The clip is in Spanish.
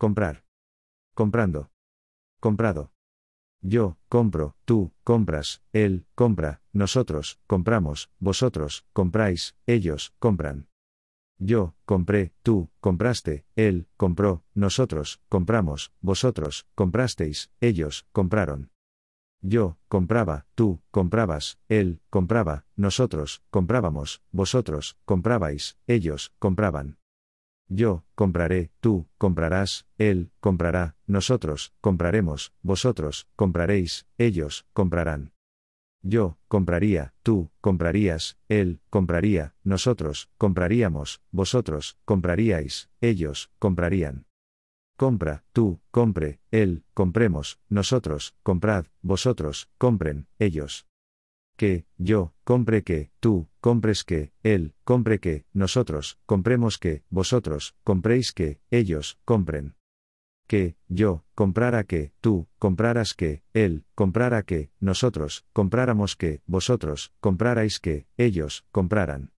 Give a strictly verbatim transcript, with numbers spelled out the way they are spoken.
Comprar. Comprando. Comprado. Yo, compro, tú, compras, él, compra, nosotros, compramos, vosotros, compráis, ellos, compran. Yo, compré, tú, compraste, él, compró, nosotros, compramos, vosotros, comprasteis, ellos, compraron. Yo, compraba, tú, comprabas, él, compraba, nosotros, comprábamos, vosotros, comprabais, ellos, compraban. Yo, compraré, tú, comprarás, él, comprará, nosotros, compraremos, vosotros, compraréis, ellos, comprarán. Yo, compraría, tú, comprarías, él, compraría, nosotros, compraríamos, vosotros, compraríais, ellos, comprarían. Compra, tú, compre, él, compremos, nosotros, comprad, vosotros, compren, ellos. Que, yo, compre que, tú, compres que, él, compre que, nosotros, compremos que, vosotros, compréis que, ellos, compren. Que, yo, comprara que, tú, compraras que, él, comprara que, nosotros, compráramos que, vosotros, comprarais que, ellos, compraran.